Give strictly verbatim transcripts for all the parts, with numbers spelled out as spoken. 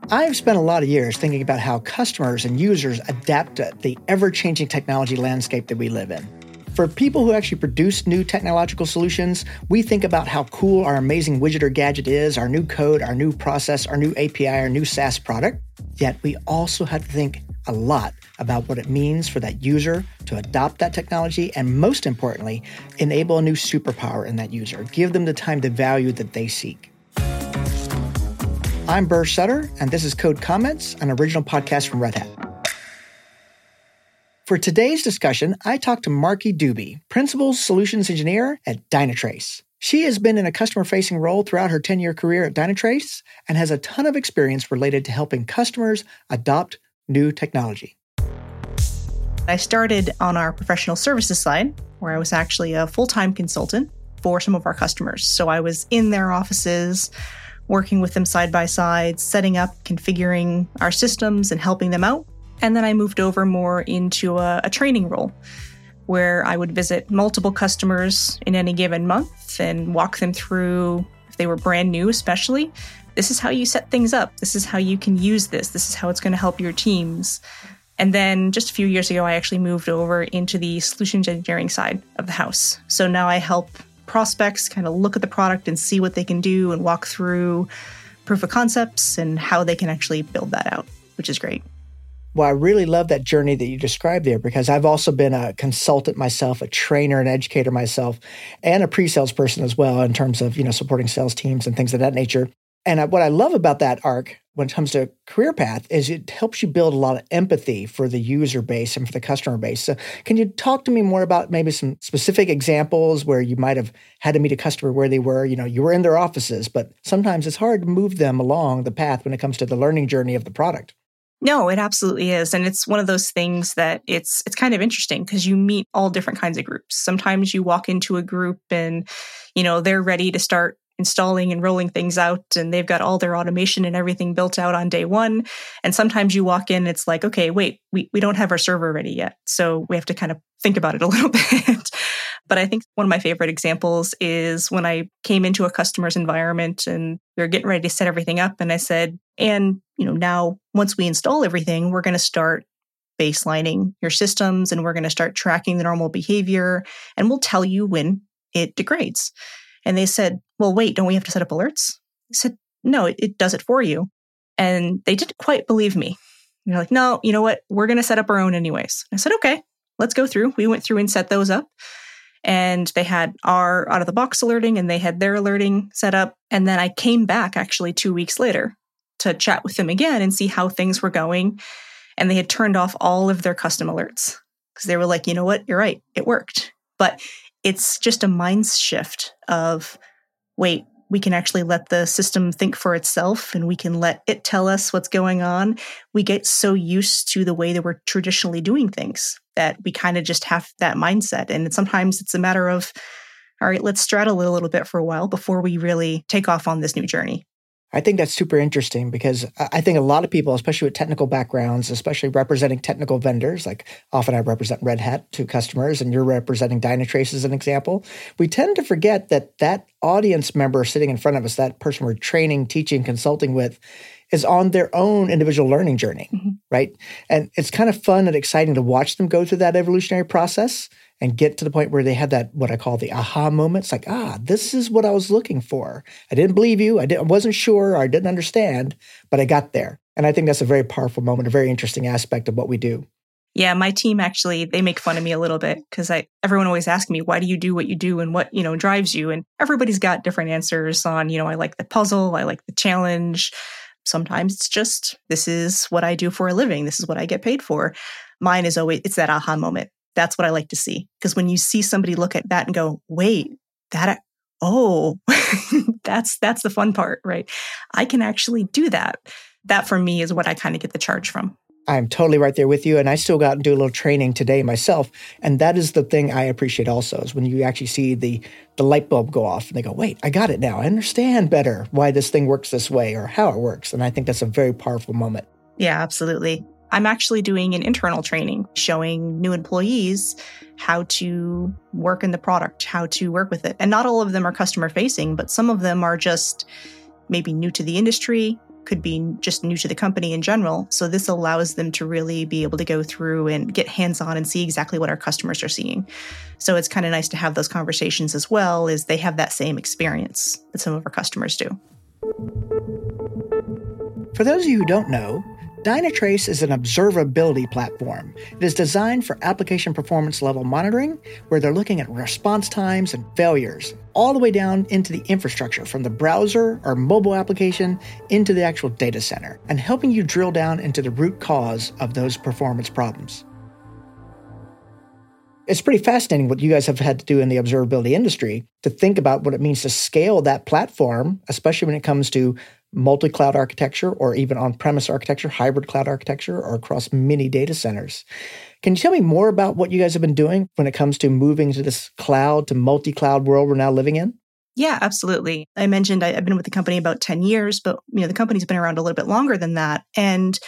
I've spent a lot of years thinking about how customers and users adapt to the ever-changing technology landscape that we live in. For people who actually produce new technological solutions, we think about how cool our amazing widget or gadget is, our new code, our new process, our new A P I, our new SaaS product. Yet we also have to think a lot about what it means for that user to adopt that technology and, most importantly, enable a new superpower in that user, give them the time to value that they seek. I'm Burr Sutter, and this is Code Comments, an original podcast from Red Hat. For today's discussion, I talked to Marky Dube, Principal Solutions Engineer at Dynatrace. She has been in a customer-facing role throughout her ten-year career at Dynatrace and has a ton of experience related to helping customers adopt new technology. I started on our professional services side, where I was actually a full-time consultant for some of our customers. So I was in their offices, working with them side by side, setting up, configuring our systems and helping them out. And then I moved over more into a, a training role where I would visit multiple customers in any given month and walk them through, if they were brand new especially, this is how you set things up. This is how you can use this. This is how it's going to help your teams. And then just a few years ago, I actually moved over into the solutions engineering side of the house. So now I help prospects kind of look at the product and see what they can do and walk through proof of concepts and how they can actually build that out, which is great. Well, I really love that journey that you described there because I've also been a consultant myself, a trainer and educator myself, and a pre-sales person as well in terms of, you know, supporting sales teams and things of that nature. And what I love about that arc when it comes to career path is it helps you build a lot of empathy for the user base and for the customer base. So can you talk to me more about maybe some specific examples where you might have had to meet a customer where they were, you know, you were in their offices, but sometimes it's hard to move them along the path when it comes to the learning journey of the product. No, it absolutely is. And it's one of those things that it's it's kind of interesting because you meet all different kinds of groups. Sometimes you walk into a group and, you know, they're ready to start installing and rolling things out and they've got all their automation and everything built out on day one. And sometimes you walk in, it's like, okay, wait, we, we don't have our server ready yet. So we have to kind of think about it a little bit. But I think one of my favorite examples is when I came into a customer's environment and we were getting ready to set everything up. And I said, and you know, now once we install everything, we're going to start baselining your systems and we're going to start tracking the normal behavior and we'll tell you when it degrades. And they said, well, wait, don't we have to set up alerts? I said, no, it, it does it for you. And they didn't quite believe me. And they're like, no, you know what? We're going to set up our own anyways. I said, okay, let's go through. We went through and set those up. And they had our out-of-the-box alerting and they had their alerting set up. And then I came back actually two weeks later to chat with them again and see how things were going. And they had turned off all of their custom alerts because they were like, you know what? You're right. It worked. But it's just a mind shift of, wait, we can actually let the system think for itself and we can let it tell us what's going on. We get so used to the way that we're traditionally doing things that we kind of just have that mindset. And sometimes it's a matter of, all right, let's straddle it a little bit for a while before we really take off on this new journey. I think that's super interesting because I think a lot of people, especially with technical backgrounds, especially representing technical vendors, like often I represent Red Hat to customers and you're representing Dynatrace as an example, we tend to forget that that audience member sitting in front of us, that person we're training, teaching, consulting with, is on their own individual learning journey, mm-hmm. right? And it's kind of fun and exciting to watch them go through that evolutionary process and get to the point where they have that, what I call the aha moments, like, ah, this is what I was looking for. I didn't believe you. I, didn't, I wasn't sure. Or I didn't understand, but I got there. And I think that's a very powerful moment, a very interesting aspect of what we do. Yeah, my team actually, they make fun of me a little bit because I everyone always asks me, why do you do what you do and what, you know, drives you? And everybody's got different answers on, you know, I like the puzzle, I like the challenge. Sometimes it's just, this is what I do for a living. This is what I get paid for. Mine is always, it's that aha moment. That's what I like to see. Because when you see somebody look at that and go, wait, that, oh, that's that's the fun part, right? I can actually do that. That for me is what I kind of get the charge from. I'm totally right there with you. And I still got and do a little training today myself. And that is the thing I appreciate also is when you actually see the, the light bulb go off and they go, wait, I got it now. I understand better why this thing works this way or how it works. And I think that's a very powerful moment. Yeah, absolutely. I'm actually doing an internal training showing new employees how to work in the product, how to work with it. And not all of them are customer facing, but some of them are just maybe new to the industry, could be just new to the company in general. So this allows them to really be able to go through and get hands-on and see exactly what our customers are seeing. So it's kind of nice to have those conversations as well, as they have that same experience that some of our customers do. For those of you who don't know, Dynatrace is an observability platform. It is designed for application performance level monitoring, where they're looking at response times and failures, all the way down into the infrastructure, from the browser or mobile application into the actual data center, and helping you drill down into the root cause of those performance problems. It's pretty fascinating what you guys have had to do in the observability industry to think about what it means to scale that platform, especially when it comes to multi-cloud architecture or even on-premise architecture, hybrid cloud architecture, or across many data centers. Can you tell me more about what you guys have been doing when it comes to moving to this cloud to multi-cloud world we're now living in? Yeah, absolutely. I mentioned I, I've been with the company about ten years, but you know the company's been around a little bit longer than that. And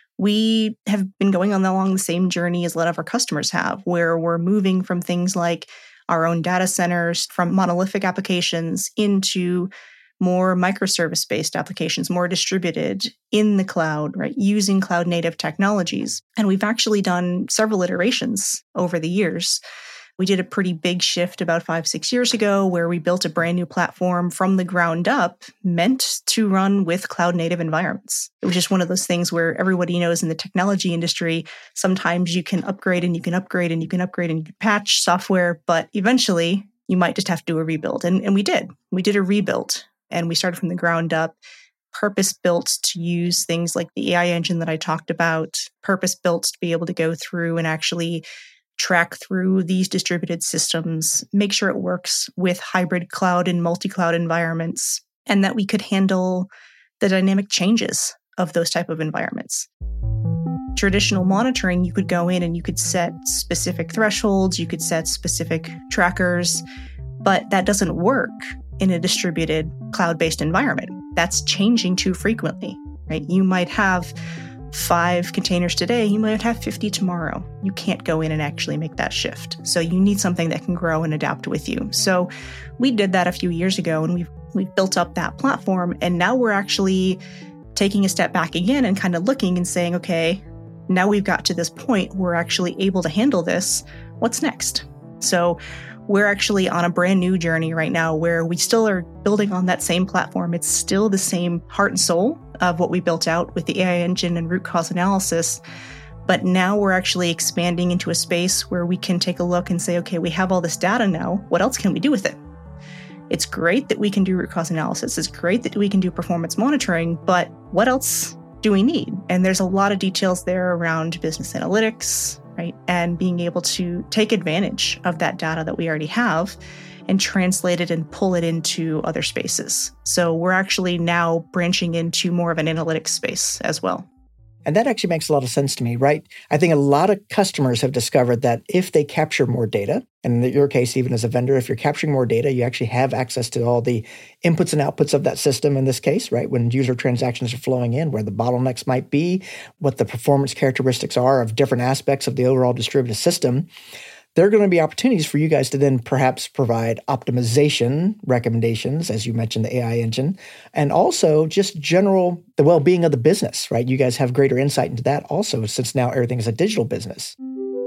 we have been going on along the same journey as a lot of our customers have, where we're moving from things like our own data centers, from monolithic applications into more microservice-based applications, more distributed in the cloud, right, using cloud-native technologies. And we've actually done several iterations over the years. We did a pretty big shift about five, six years ago where we built a brand new platform from the ground up meant to run with cloud-native environments. It was just one of those things where everybody knows in the technology industry, sometimes you can upgrade and you can upgrade and you can upgrade and you can patch software, but eventually you might just have to do a rebuild. And, and we did. We did a rebuild. And we started from the ground up, purpose-built to use things like the A I engine that I talked about, purpose-built to be able to go through and actually track through these distributed systems, make sure it works with hybrid cloud and multi-cloud environments, and that we could handle the dynamic changes of those type of environments. Traditional monitoring, you could go in and you could set specific thresholds, you could set specific trackers, but that doesn't work in a distributed cloud-based environment. That's changing too frequently, right? You might have five containers today, you might have fifty tomorrow. You can't go in and actually make that shift. So you need something that can grow and adapt with you. So we did that a few years ago, and we've we've built up that platform, and now we're actually taking a step back again and kind of looking and saying, okay, now we've got to this point, we're actually able to handle this. What's next? So we're actually on a brand new journey right now where we still are building on that same platform. It's still the same heart and soul of what we built out with the A I engine and root cause analysis. But now we're actually expanding into a space where we can take a look and say, okay, we have all this data now. What else can we do with it? It's great that we can do root cause analysis. It's great that we can do performance monitoring, but what else do we need? And there's a lot of details there around business analytics, right? And being able to take advantage of that data that we already have and translate it and pull it into other spaces. So we're actually now branching into more of an analytics space as well. And that actually makes a lot of sense to me, right? I think a lot of customers have discovered that if they capture more data, and in your case, even as a vendor, if you're capturing more data, you actually have access to all the inputs and outputs of that system in this case, right? When user transactions are flowing in, where the bottlenecks might be, what the performance characteristics are of different aspects of the overall distributed system. There are going to be opportunities for you guys to then perhaps provide optimization recommendations, as you mentioned, the A I engine, and also just general, the well-being of the business, right? You guys have greater insight into that also, since now everything is a digital business.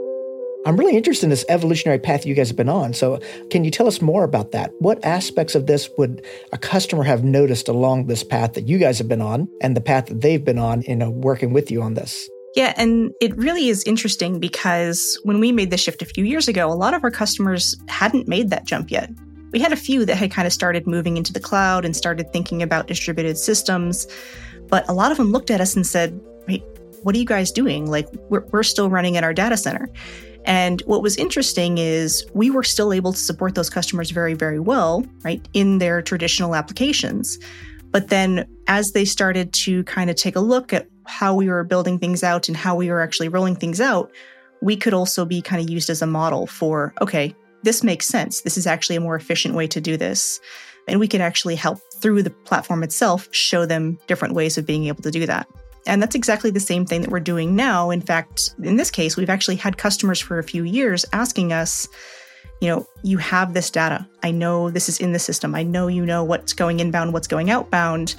I'm really interested in this evolutionary path you guys have been on. So can you tell us more about that? What aspects of this would a customer have noticed along this path that you guys have been on and the path that they've been on in working with you on this? Yeah, and it really is interesting because when we made the shift a few years ago, a lot of our customers hadn't made that jump yet. We had a few that had kind of started moving into the cloud and started thinking about distributed systems, but a lot of them looked at us and said, "Wait, what are you guys doing? Like, we're, we're still running at our data center." And what was interesting is we were still able to support those customers very, very well, right, in their traditional applications. But then as they started to kind of take a look at how we were building things out and how we were actually rolling things out, we could also be kind of used as a model for, okay, this makes sense. This is actually a more efficient way to do this. And we could actually help through the platform itself, show them different ways of being able to do that. And that's exactly the same thing that we're doing now. In fact, in this case, we've actually had customers for a few years asking us, you know, you have this data. I know this is in the system. I know you know what's going inbound, what's going outbound.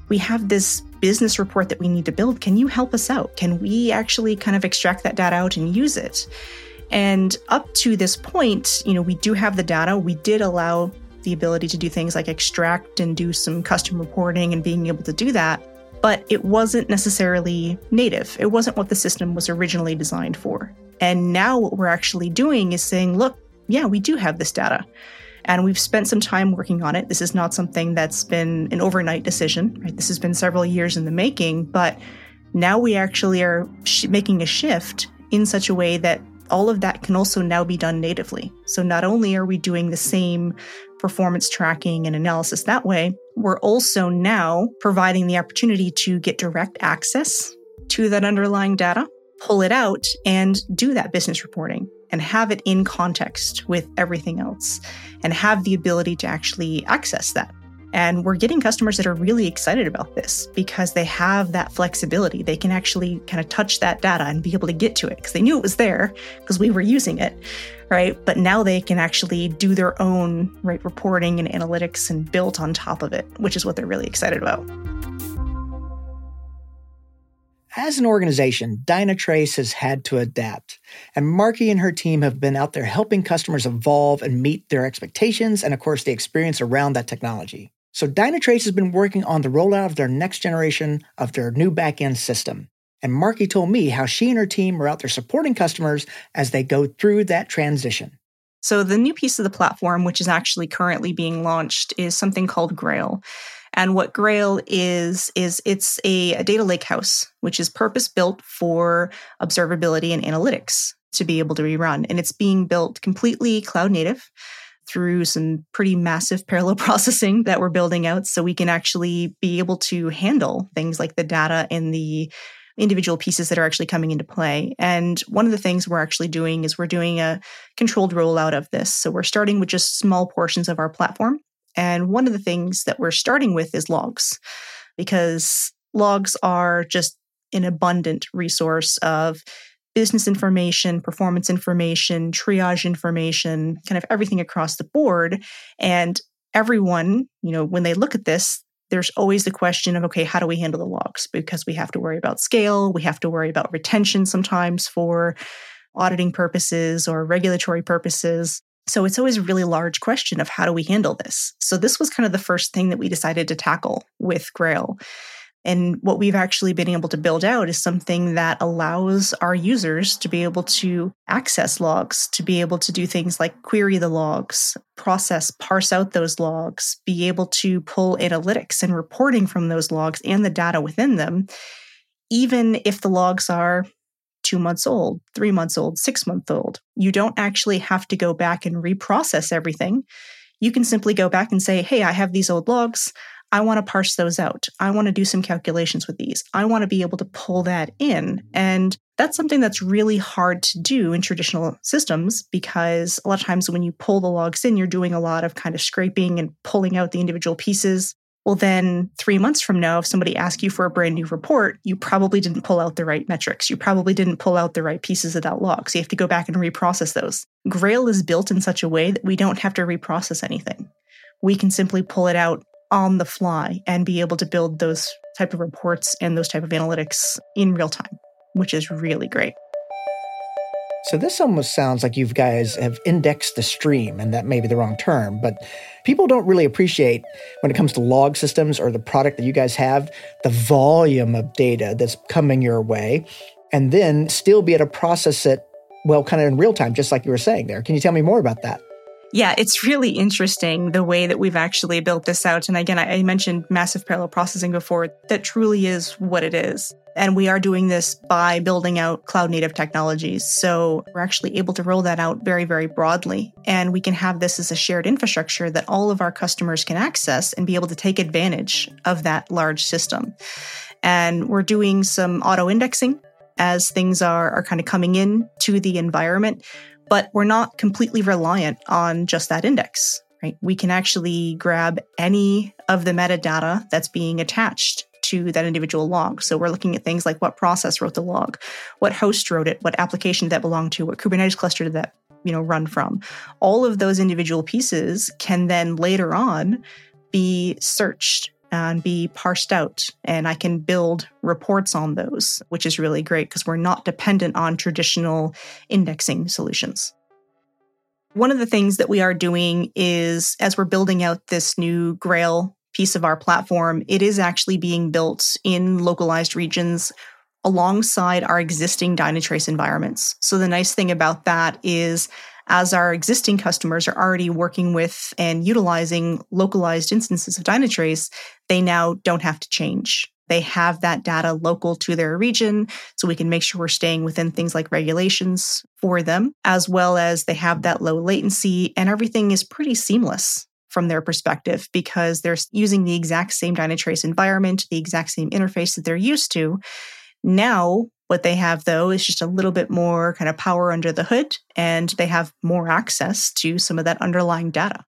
we have this business report that we need to build. Can you help us out? Can we actually kind of extract that data out and use it? And up to this point, you know, we do have the data. We did allow the ability to do things like extract and do some custom reporting and being able to do that. But it wasn't necessarily native. It wasn't what the system was originally designed for. And now what we're actually doing is saying, look, yeah, we do have this data. And we've spent some time working on it. This is not something that's been an overnight decision, right? This has been several years in the making, but now we actually are sh- making a shift in such a way that all of that can also now be done natively. So not only are we doing the same performance tracking and analysis that way, we're also now providing the opportunity to get direct access to that underlying data, pull it out, and do that business reporting and have it in context with everything else and have the ability to actually access that. And we're getting customers that are really excited about this because they have that flexibility. They can actually kind of touch that data and be able to get to it because they knew it was there because we were using it, right? But now they can actually do their own right reporting and analytics and build on top of it, which is what they're really excited about. As an organization, Dynatrace has had to adapt, and Marky and her team have been out there helping customers evolve and meet their expectations and, of course, the experience around that technology. So Dynatrace has been working on the rollout of their next generation of their new backend system. And Marky told me how she and her team are out there supporting customers as they go through that transition. So the new piece of the platform, which is actually currently being launched, is something called Grail. And what Grail is, is it's a, a data lakehouse, which is purpose-built for observability and analytics to be able to be run. And it's being built completely cloud native through some pretty massive parallel processing that we're building out so we can actually be able to handle things like the data and the individual pieces that are actually coming into play. And one of the things we're actually doing is we're doing a controlled rollout of this. So we're starting with just small portions of our platform. And one of the things that we're starting with is logs, because logs are just an abundant resource of business information, performance information, triage information, kind of everything across the board. And everyone, you know, when they look at this, there's always the question of, okay, how do we handle the logs? Because we have to worry about scale, we have to worry about retention sometimes for auditing purposes or regulatory purposes. So it's always a really large question of how do we handle this? So this was kind of the first thing that we decided to tackle with Grail. And what we've actually been able to build out is something that allows our users to be able to access logs, to be able to do things like query the logs, process, parse out those logs, be able to pull analytics and reporting from those logs and the data within them, even if the logs are two months old, three months old, six months old. You don't actually have to go back and reprocess everything. You can simply go back and say, hey, I have these old logs. I want to parse those out. I want to do some calculations with these. I want to be able to pull that in. And that's something that's really hard to do in traditional systems because a lot of times when you pull the logs in, you're doing a lot of kind of scraping and pulling out the individual pieces. Well, then three months from now, if somebody asks you for a brand new report, you probably didn't pull out the right metrics. You probably didn't pull out the right pieces of that log. So you have to go back and reprocess those. Grail is built in such a way that we don't have to reprocess anything. We can simply pull it out on the fly and be able to build those type of reports and those type of analytics in real time, which is really great. So this almost sounds like you guys have indexed the stream, and that may be the wrong term, but people don't really appreciate when it comes to log systems or the product that you guys have, the volume of data that's coming your way, and then still be able to process it, well, kind of in real time, just like you were saying there. Can you tell me more about that? Yeah, it's really interesting the way that we've actually built this out. And again, I mentioned massive parallel processing before. That truly is what it is. And we are doing this by building out cloud native technologies. So we're actually able to roll that out very, very broadly. And we can have this as a shared infrastructure that all of our customers can access and be able to take advantage of that large system. And we're doing some auto indexing as things are, are kind of coming in to the environment. But we're not completely reliant on just that index, right? We can actually grab any of the metadata that's being attached to that individual log. So we're looking at things like what process wrote the log, what host wrote it, what application did that belong to, what Kubernetes cluster did that, you know, run from. All of those individual pieces can then later on be searched and be parsed out. And I can build reports on those, which is really great because we're not dependent on traditional indexing solutions. One of the things that we are doing is, as we're building out this new Grail piece of our platform, it is actually being built in localized regions alongside our existing Dynatrace environments. So the nice thing about that is, as our existing customers are already working with and utilizing localized instances of Dynatrace, they now don't have to change. They have that data local to their region, so we can make sure we're staying within things like regulations for them, as well as they have that low latency, and everything is pretty seamless from their perspective because they're using the exact same Dynatrace environment, the exact same interface that they're used to. Now, what they have, though, is just a little bit more kind of power under the hood, and they have more access to some of that underlying data.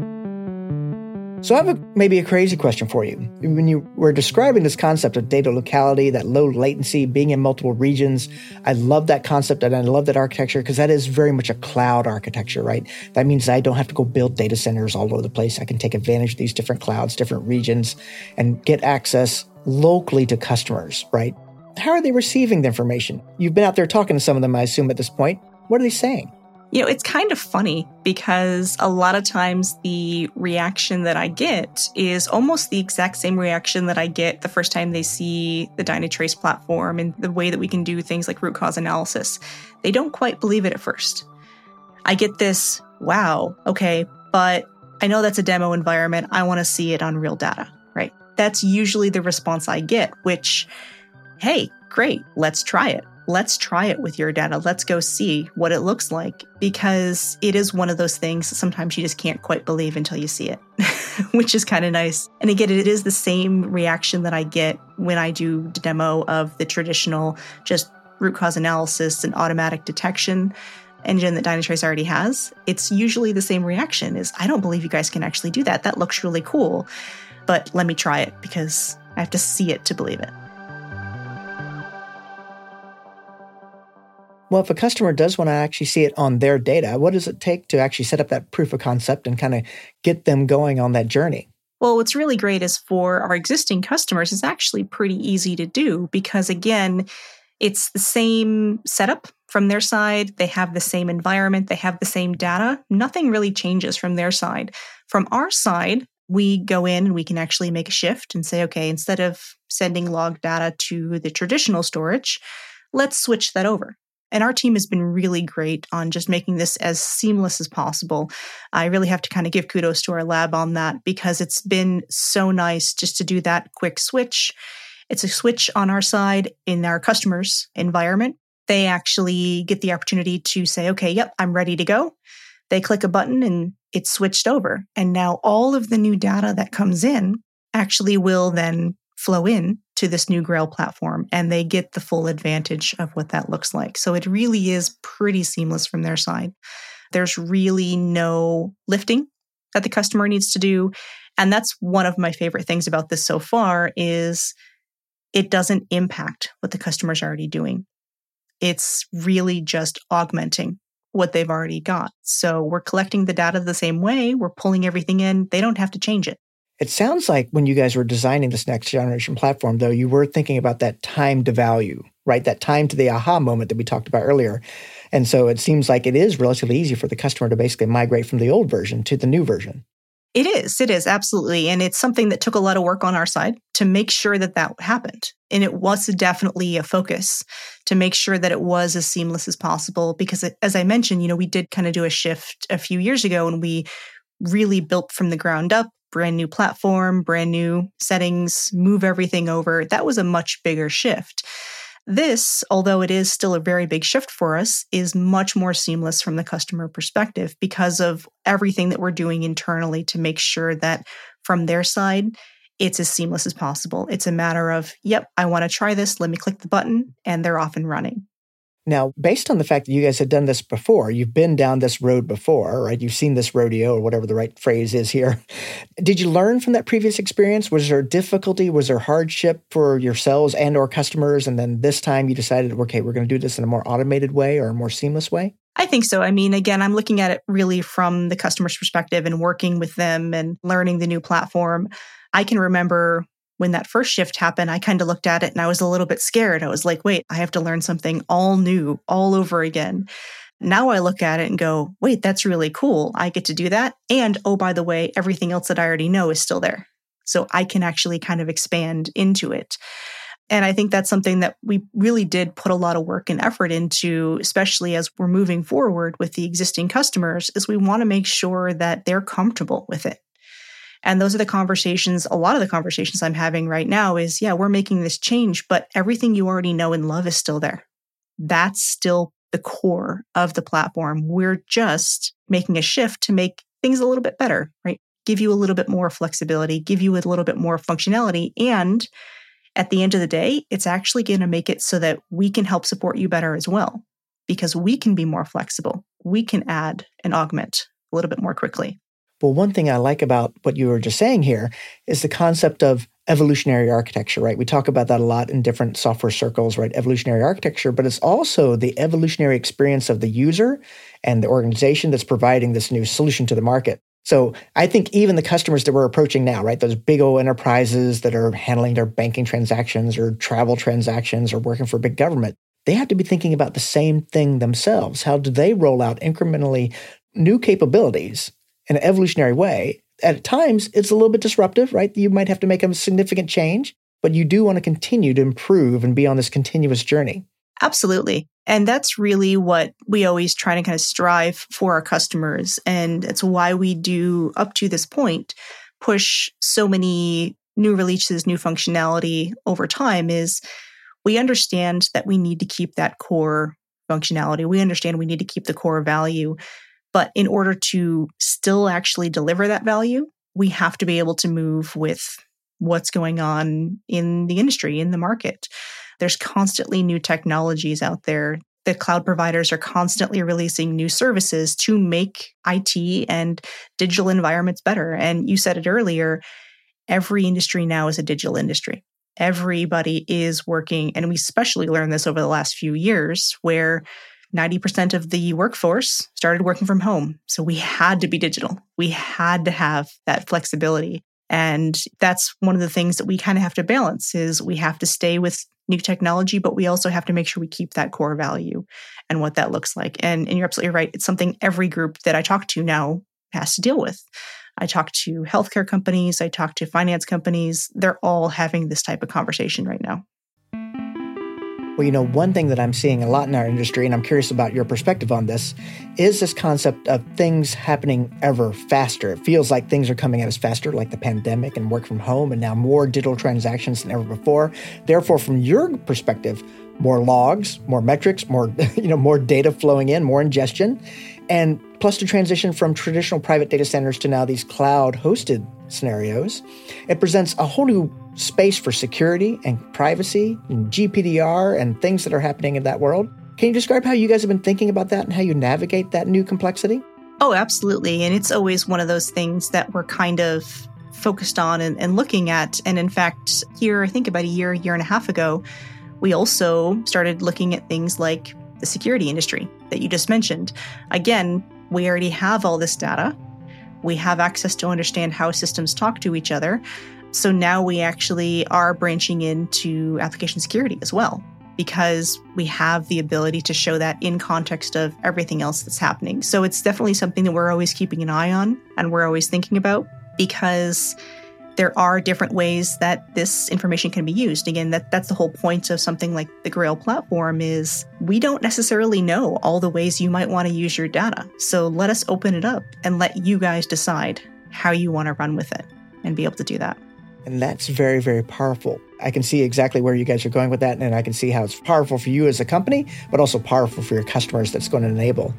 So I have a, maybe a crazy question for you. When you were describing this concept of data locality, that low latency, being in multiple regions, I love that concept and I love that architecture because that is very much a cloud architecture, right? That means I don't have to go build data centers all over the place. I can take advantage of these different clouds, different regions, and get access locally to customers, right? How are they receiving the information? You've been out there talking to some of them, I assume, at this point. What are they saying? You know, it's kind of funny because a lot of times the reaction that I get is almost the exact same reaction that I get the first time they see the Dynatrace platform and the way that we can do things like root cause analysis. They don't quite believe it at first. I get this, wow, okay, but I know that's a demo environment. I want to see it on real data, right? That's usually the response I get, which, hey, great, let's try it. Let's try it with your data. Let's go see what it looks like, because it is one of those things that sometimes you just can't quite believe until you see it, which is kind of nice. And again, it is the same reaction that I get when I do the demo of the traditional just root cause analysis and automatic detection engine that Dynatrace already has. It's usually the same reaction is, I don't believe you guys can actually do that. That looks really cool, but let me try it because I have to see it to believe it. Well, if a customer does want to actually see it on their data, what does it take to actually set up that proof of concept and kind of get them going on that journey? Well, what's really great is for our existing customers, it's actually pretty easy to do because, again, it's the same setup from their side. They have the same environment. They have the same data. Nothing really changes from their side. From our side, we go in and we can actually make a shift and say, okay, instead of sending log data to the traditional storage, let's switch that over. And our team has been really great on just making this as seamless as possible. I really have to kind of give kudos to our lab on that because it's been so nice just to do that quick switch. It's a switch on our side in our customer's environment. They actually get the opportunity to say, okay, yep, I'm ready to go. They click a button and it's switched over. And now all of the new data that comes in actually will then flow in to this new Grail platform, and they get the full advantage of what that looks like. So it really is pretty seamless from their side. There's really no lifting that the customer needs to do. And that's one of my favorite things about this so far is it doesn't impact what the customer's already doing. It's really just augmenting what they've already got. So we're collecting the data the same way. We're pulling everything in. They don't have to change it. It sounds like when you guys were designing this next generation platform, though, you were thinking about that time to value, right? That time to the aha moment that we talked about earlier. And so it seems like it is relatively easy for the customer to basically migrate from the old version to the new version. It is. It is, absolutely. And it's something that took a lot of work on our side to make sure that that happened. And it was definitely a focus to make sure that it was as seamless as possible. Because it, as I mentioned, you know, we did kind of do a shift a few years ago and we really built from the ground up. Brand new platform, brand new settings, move everything over. That was a much bigger shift. This, although it is still a very big shift for us, is much more seamless from the customer perspective because of everything that we're doing internally to make sure that from their side, it's as seamless as possible. It's a matter of, yep, I want to try this. Let me click the button, and they're off and running. Now, based on the fact that you guys had done this before, you've been down this road before, right? You've seen this rodeo or whatever the right phrase is here. Did you learn from that previous experience? Was there difficulty? Was there hardship for yourselves and or customers? And then this time you decided, okay, we're going to do this in a more automated way or a more seamless way? I think so. I mean, again, I'm looking at it really from the customer's perspective and working with them and learning the new platform. I can remember when that first shift happened, I kind of looked at it and I was a little bit scared. I was like, wait, I have to learn something all new, all over again. Now I look at it and go, wait, that's really cool. I get to do that. And oh, by the way, everything else that I already know is still there. So I can actually kind of expand into it. And I think that's something that we really did put a lot of work and effort into, especially as we're moving forward with the existing customers, is we want to make sure that they're comfortable with it. And those are the conversations, a lot of the conversations I'm having right now is, yeah, we're making this change, but everything you already know and love is still there. That's still the core of the platform. We're just making a shift to make things a little bit better, right? Give you a little bit more flexibility, give you a little bit more functionality. And at the end of the day, it's actually going to make it so that we can help support you better as well, because we can be more flexible. We can add and augment a little bit more quickly. Well, one thing I like about what you were just saying here is the concept of evolutionary architecture, right? We talk about that a lot in different software circles, right? Evolutionary architecture, but it's also the evolutionary experience of the user and the organization that's providing this new solution to the market. So I think even the customers that we're approaching now, right, those big old enterprises that are handling their banking transactions or travel transactions or working for big government, they have to be thinking about the same thing themselves. How do they roll out incrementally new capabilities in an evolutionary way? At times, it's a little bit disruptive, right? You might have to make a significant change, but you do want to continue to improve and be on this continuous journey. Absolutely. And that's really what we always try to kind of strive for our customers. And it's why we do, up to this point, push so many new releases, new functionality over time is we understand that we need to keep that core functionality. We understand we need to keep the core value. But in order to still actually deliver that value, we have to be able to move with what's going on in the industry, in the market. There's constantly new technologies out there. The cloud providers are constantly releasing new services to make I T and digital environments better. And you said it earlier, every industry now is a digital industry. Everybody is working, and we especially learned this over the last few years, where ninety percent of the workforce started working from home. So we had to be digital. We had to have that flexibility. And that's one of the things that we kind of have to balance is we have to stay with new technology, but we also have to make sure we keep that core value and what that looks like. And, and you're absolutely right. It's something every group that I talk to now has to deal with. I talk to healthcare companies. I talk to finance companies. They're all having this type of conversation right now. Well, you know, one thing that I'm seeing a lot in our industry, and I'm curious about your perspective on this, is this concept of things happening ever faster. It feels like things are coming at us faster, like the pandemic and work from home, and now more digital transactions than ever before. Therefore, from your perspective, more logs, more metrics, more, you know, more data flowing in, more ingestion, and plus the transition from traditional private data centers to now these cloud-hosted scenarios. It presents a whole new space for security and privacy and G P D R and things that are happening in that world. Can you describe how you guys have been thinking about that and how you navigate that new complexity? Oh, absolutely. And it's always one of those things that we're kind of focused on and, and looking at. And in fact, here, I think about a year, year and a half ago, we also started looking at things like the security industry that you just mentioned. Again, we already have all this data. We have access to understand how systems talk to each other. So now we actually are branching into application security as well, because we have the ability to show that in context of everything else that's happening. So it's definitely something that we're always keeping an eye on and we're always thinking about, because there are different ways that this information can be used. Again, that, that's the whole point of something like the Grail platform is we don't necessarily know all the ways you might want to use your data. So let us open it up and let you guys decide how you want to run with it and be able to do that. And that's very, very powerful. I can see exactly where you guys are going with that, and I can see how it's powerful for you as a company, but also powerful for your customers that's going to enable.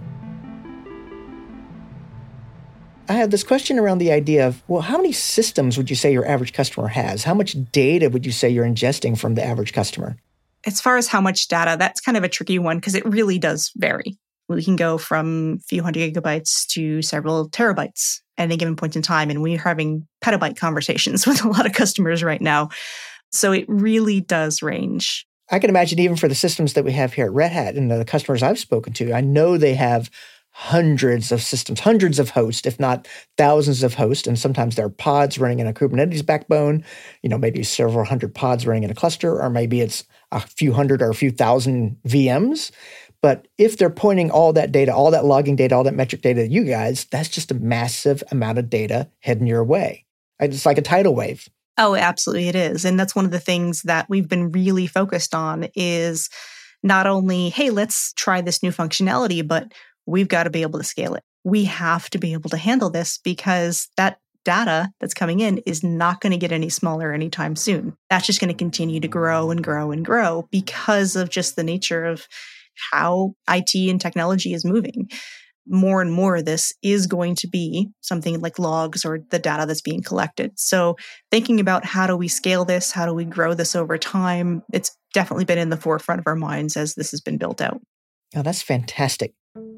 I have this question around the idea of, well, how many systems would you say your average customer has? How much data would you say you're ingesting from the average customer? As far as how much data, that's kind of a tricky one because it really does vary. We can go from a few hundred gigabytes to several terabytes at any given point in time. And we're having petabyte conversations with a lot of customers right now. So it really does range. I can imagine even for the systems that we have here at Red Hat and the customers I've spoken to, I know they have hundreds of systems, hundreds of hosts, if not thousands of hosts. And sometimes there are pods running in a Kubernetes backbone, you know, maybe several hundred pods running in a cluster, or maybe it's a few hundred or a few thousand V Ms. But if they're pointing all that data, all that logging data, all that metric data to you guys, that's just a massive amount of data heading your way. It's like a tidal wave. Oh, absolutely it is. And that's one of the things that we've been really focused on is not only, hey, let's try this new functionality, but we've got to be able to scale it. We have to be able to handle this because that data that's coming in is not going to get any smaller anytime soon. That's just going to continue to grow and grow and grow because of just the nature of how I T and technology is moving. More and more of this is going to be something like logs or the data that's being collected. So thinking about how do we scale this? How do we grow this over time? It's definitely been in the forefront of our minds as this has been built out. Oh, that's fantastic.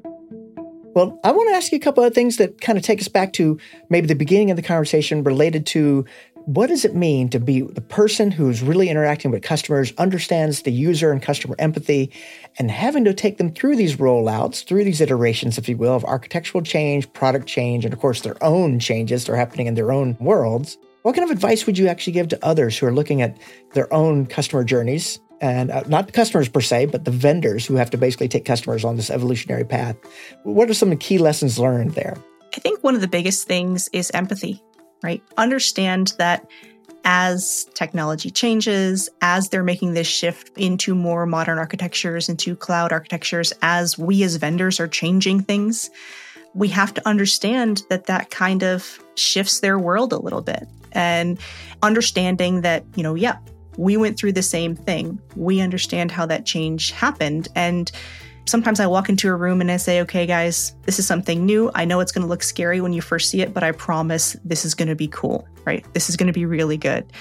Well, I want to ask you a couple of things that kind of take us back to maybe the beginning of the conversation related to what does it mean to be the person who's really interacting with customers, understands the user and customer empathy, and having to take them through these rollouts, through these iterations, if you will, of architectural change, product change, and of course, their own changes that are happening in their own worlds. What kind of advice would you actually give to others who are looking at their own customer journeys? And uh, not the customers per se, but the vendors who have to basically take customers on this evolutionary path. What are some of the key lessons learned there? I think one of the biggest things is empathy, right? Understand that as technology changes, as they're making this shift into more modern architectures, into cloud architectures, as we as vendors are changing things, we have to understand that that kind of shifts their world a little bit. And understanding that, you know, yeah, we went through the same thing. We understand how that change happened. And sometimes I walk into a room and I say, okay, guys, this is something new. I know it's going to look scary when you first see it, but I promise this is going to be cool, right? This is going to be really good.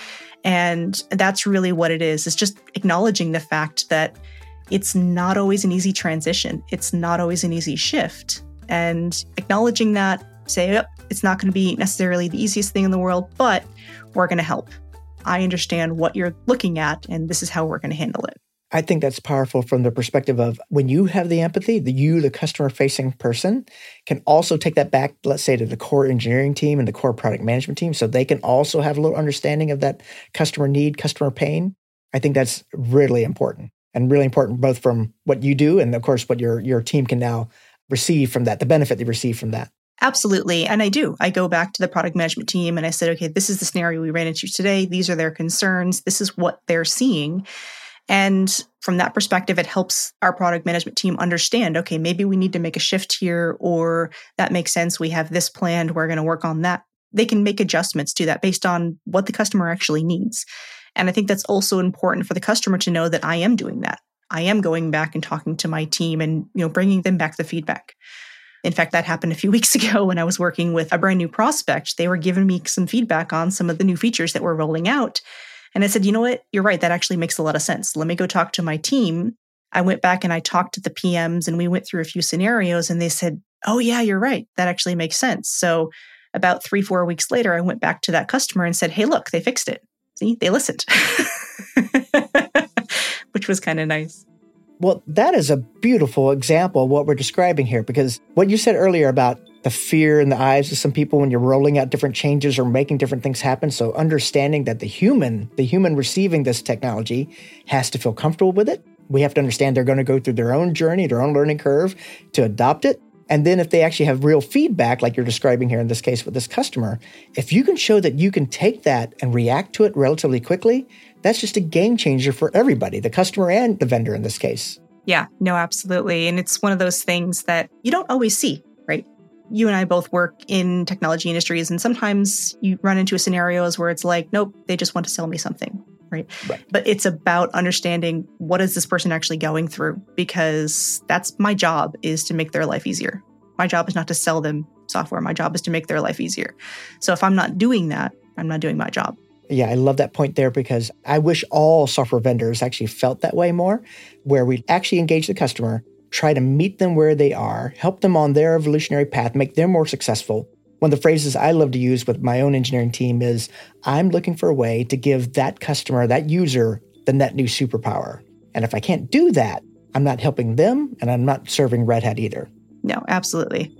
And that's really what it is. It's just acknowledging the fact that it's not always an easy transition. It's not always an easy shift. And acknowledging that, say, oh, it's not going to be necessarily the easiest thing in the world, but we're going to help. I understand what you're looking at, and this is how we're going to handle it. I think that's powerful from the perspective of when you have the empathy, the you, the customer-facing person, can also take that back, let's say, to the core engineering team and the core product management team, so they can also have a little understanding of that customer need, customer pain. I think that's really important, and really important both from what you do and, of course, what your, your team can now receive from that, the benefit they receive from that. Absolutely. And I do. I go back to the product management team and I said, okay, this is the scenario we ran into today. These are their concerns. This is what they're seeing. And from that perspective, it helps our product management team understand, okay, maybe we need to make a shift here, or that makes sense. We have this planned. We're going to work on that. They can make adjustments to that based on what the customer actually needs. And I think that's also important for the customer to know that I am doing that. I am going back and talking to my team and, you know, bringing them back the feedback. In fact, that happened a few weeks ago when I was working with a brand new prospect. They were giving me some feedback on some of the new features that we're rolling out. And I said, you know what? You're right. That actually makes a lot of sense. Let me go talk to my team. I went back and I talked to the P Ms and we went through a few scenarios and they said, oh yeah, you're right. That actually makes sense. So about three, four weeks later, I went back to that customer and said, hey, look, they fixed it. See, they listened, which was kind of nice. Well, that is a beautiful example of what we're describing here, because what you said earlier about the fear in the eyes of some people when you're rolling out different changes or making different things happen. So understanding that the human, the human receiving this technology has to feel comfortable with it. We have to understand they're going to go through their own journey, their own learning curve to adopt it. And then if they actually have real feedback, like you're describing here in this case with this customer, if you can show that you can take that and react to it relatively quickly, that's just a game changer for everybody, the customer and the vendor in this case. Yeah, no, absolutely. And it's one of those things that you don't always see, right? You and I both work in technology industries, and sometimes you run into scenarios where it's like, nope, they just want to sell me something, right? right? But it's about understanding what is this person actually going through, because that's my job, is to make their life easier. My job is not to sell them software. My job is to make their life easier. So if I'm not doing that, I'm not doing my job. Yeah, I love that point there, because I wish all software vendors actually felt that way more, where we actually engage the customer, try to meet them where they are, help them on their evolutionary path, make them more successful. One of the phrases I love to use with my own engineering team is, I'm looking for a way to give that customer, that user, the net new superpower. And if I can't do that, I'm not helping them and I'm not serving Red Hat either. No, absolutely.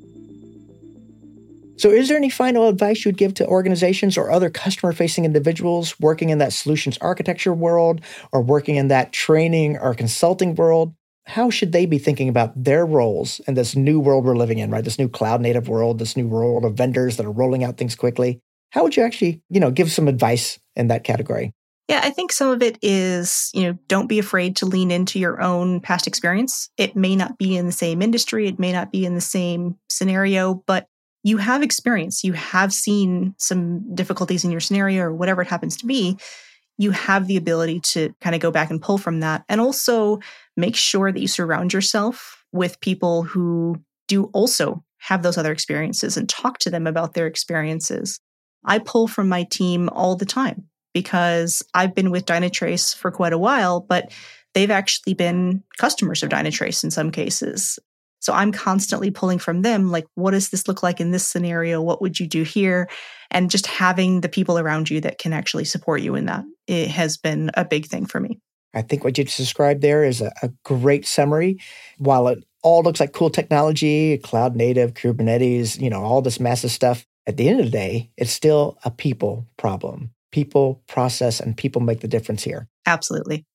So is there any final advice you would give to organizations or other customer-facing individuals working in that solutions architecture world or working in that training or consulting world? How should they be thinking about their roles in this new world we're living in, right? This new cloud-native world, this new world of vendors that are rolling out things quickly. How would you actually, you know, give some advice in that category? Yeah, I think some of it is, you know, don't be afraid to lean into your own past experience. It may not be in the same industry, it may not be in the same scenario, but you have experience. You have seen some difficulties in your scenario or whatever it happens to be. You have the ability to kind of go back and pull from that. And also make sure that you surround yourself with people who do also have those other experiences and talk to them about their experiences. I pull from my team all the time because I've been with Dynatrace for quite a while, but they've actually been customers of Dynatrace in some cases. So I'm constantly pulling from them, like, what does this look like in this scenario? What would you do here? And just having the people around you that can actually support you in that, it has been a big thing for me. I think what you just described there is a, a great summary. While it all looks like cool technology, cloud native, Kubernetes, you know, all this massive stuff, at the end of the day, it's still a people problem. People, process, and people make the difference here. Absolutely.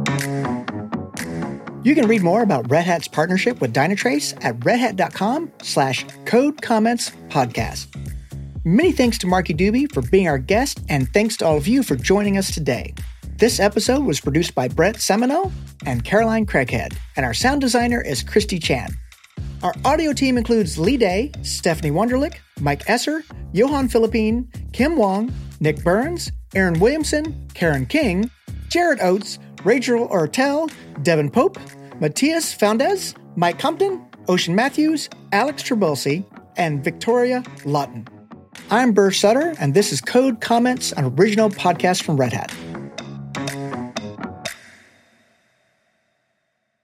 You can read more about Red Hat's partnership with Dynatrace at redhat.com slash code comments podcast. Many thanks to Marky Doobie for being our guest, and thanks to all of you for joining us today. This episode was produced by Brett Semino and Caroline Craighead, and our sound designer is Christy Chan. Our audio team includes Lee Day, Stephanie Wunderlich, Mike Esser, Johan Philippine, Kim Wong, Nick Burns, Aaron Williamson, Karen King, Jared Oates, Rachel Ortel, Devin Pope, Matthias Foundez, Mike Compton, Ocean Matthews, Alex Trabulsi, and Victoria Lawton. I'm Burr Sutter, and this is Code Comments, an original podcast from Red Hat.